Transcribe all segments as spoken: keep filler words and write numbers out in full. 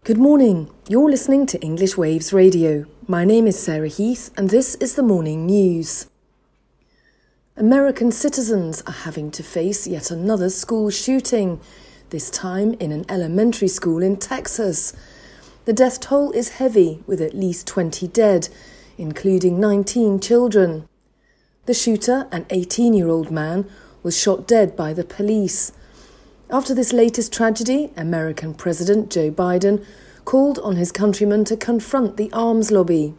Good morning. You're listening to English Waves Radio. My name is Sarah Heath and this is the morning news. American citizens are having to face yet another school shooting, this time in an elementary school in Texas. The death toll is heavy, with at least twenty dead, including nineteen children. The shooter, an eighteen-year-old man, was shot dead by the police. After this latest tragedy, American President Joe Biden called on his countrymen to confront the arms lobby.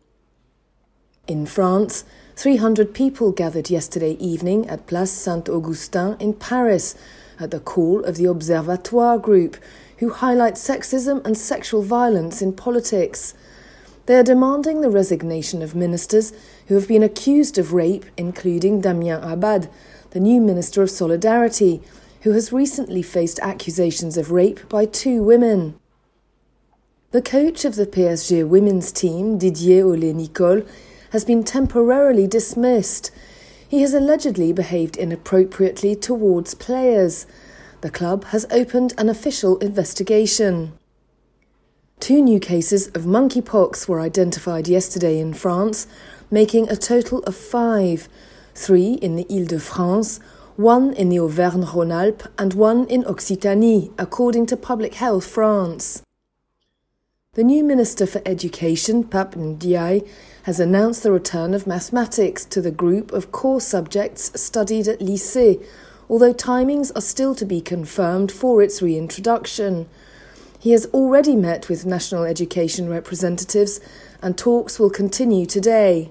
In France, three hundred people gathered yesterday evening at Place Saint-Augustin in Paris at the call of the Observatoire group, who highlight sexism and sexual violence in politics. They are demanding the resignation of ministers who have been accused of rape, including Damien Abad, the new Minister of Solidarity, who has recently faced accusations of rape by two women. The coach of the P S G women's team, Didier Ollé-Nicole, has been temporarily dismissed. He has allegedly behaved inappropriately towards players. The club has opened an official investigation. Two new cases of monkeypox were identified yesterday in France, making a total of five, three in the Île-de-France, one in the Auvergne-Rhône-Alpes and one in Occitanie, according to Public Health France. The new Minister for Education, Pape Ndiaye, has announced the return of mathematics to the group of core subjects studied at lycée, although timings are still to be confirmed for its reintroduction. He has already met with national education representatives and talks will continue today.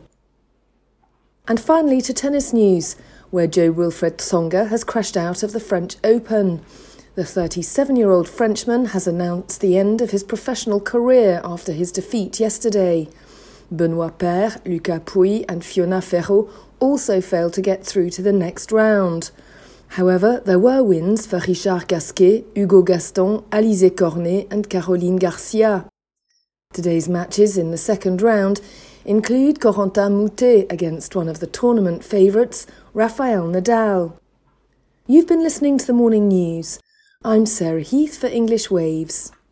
And finally to tennis news, where Jo-Wilfried Tsonga has crashed out of the French Open. The thirty-seven-year-old Frenchman has announced the end of his professional career after his defeat yesterday. Benoit Paire, Lucas Pouille and Fiona Ferro also failed to get through to the next round. However, there were wins for Richard Gasquet, Hugo Gaston, Alizé Cornet and Caroline Garcia. Today's matches in the second round include Corentin Moutet against one of the tournament favourites, Rafael Nadal. You've been listening to the morning news. I'm Sarah Heath for English Waves.